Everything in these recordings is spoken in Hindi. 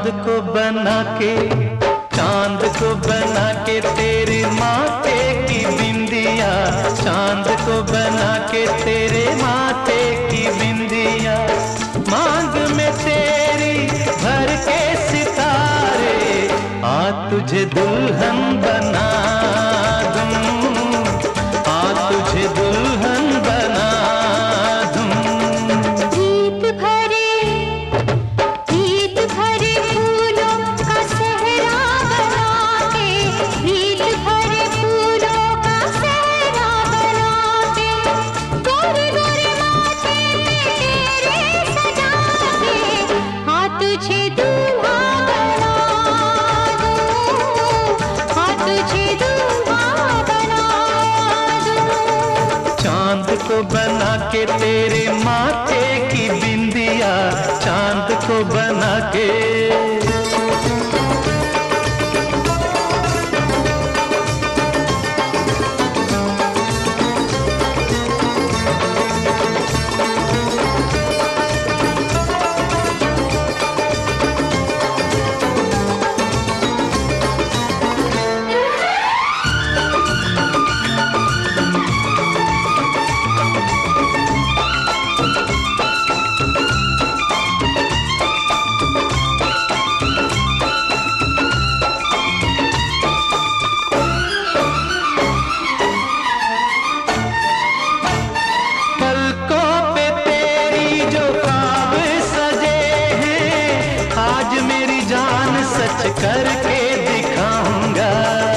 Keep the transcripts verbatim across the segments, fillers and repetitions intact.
को बना के, चांद को बना के तेरे माथे की बिंदिया, चांद को बना के तेरे माथे की बिंदिया, मांग में तेरी भर के सितारे, आ तुझे दुल्हन बना दूं, आ तुझे दुल्हन बना दूं। गीत भरे गीत भरे फूलों का सहरा बना के, गीत भरे फूलों का सहरा बना के, गोरे गोरे माथे पे तेरे सजा के, हाँ तुझे दूल्हा बना दूं, हाँ तुझे दूल्हा बना दूं। चांद को बना के तेरे माथे की बिंदिया, चांद को बना के। पलकों पे तेरी जो ख्वाब सजे हैं, आज मेरी जान सच करके दिखाऊंगा।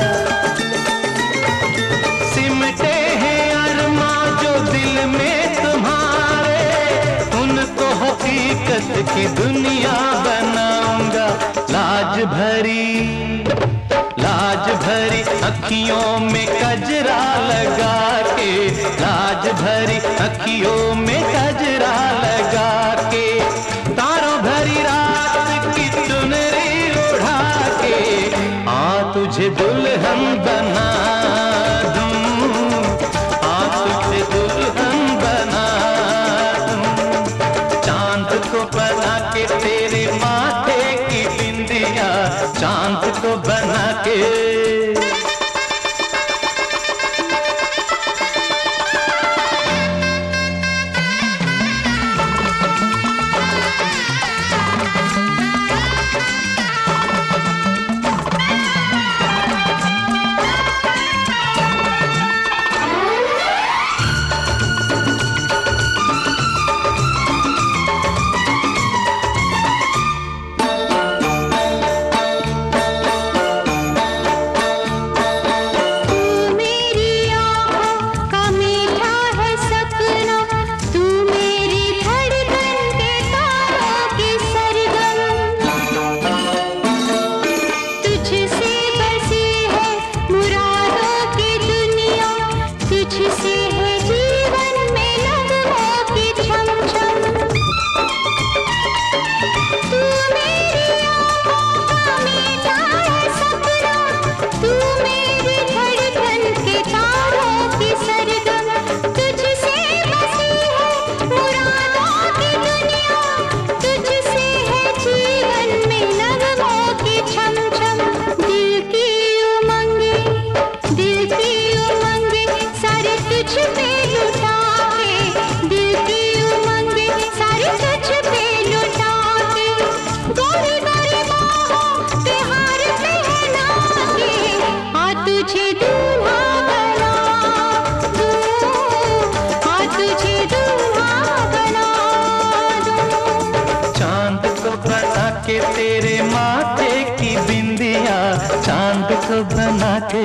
सिमटे हैं अरमां जो दिल में तुम्हारे, उनको हकीकत की दुनिया बनाऊंगा। लाज भरी लाज भरी अखियों में कजरा लगा के, लाज भरी अखियों में कजरा लगा के, तारों भरी रात की चुनरी उड़ा के, आ तुझे दुल्हन बना दूं, आ तुझे दुल्हन बना दूं। चांद को बना के तेरे माथे की बिंदिया, चांद को बना के। के तेरे माथे की बिंदिया, चांद को बना के।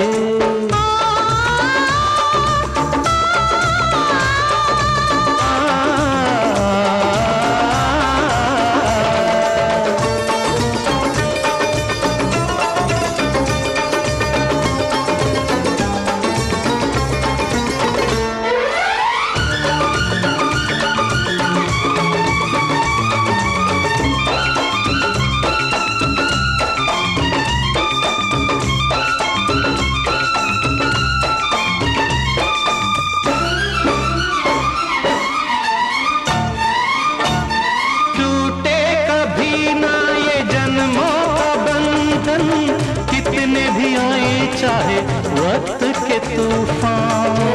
तूफान।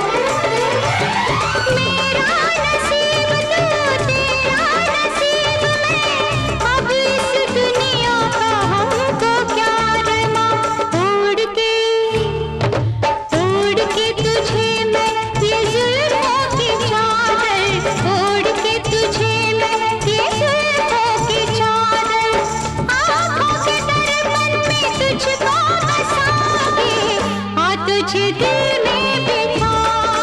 मेरा नसीब तू, तेरा नसीब मैं, अब इस दुनिया का हमको क्या रमा। ओढ़ के ओढ़ के तुझे मैं ये जुल्फों की चादर, ओढ़ के तुझे मैं ये जुल्फों की चादर, आँखों के दर्पण में तुझको बसा के आ तुझे दिल में बिठा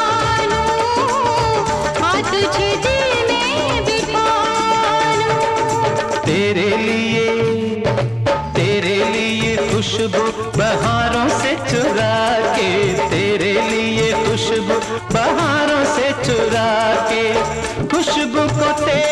लूं, आ तुझे दिल में बिठा लूं। तेरे लिए तेरे लिए खुशबू बहारों से चुरा के, तेरे लिए खुशबू बहारों से चुरा के, खुशबू को तेरे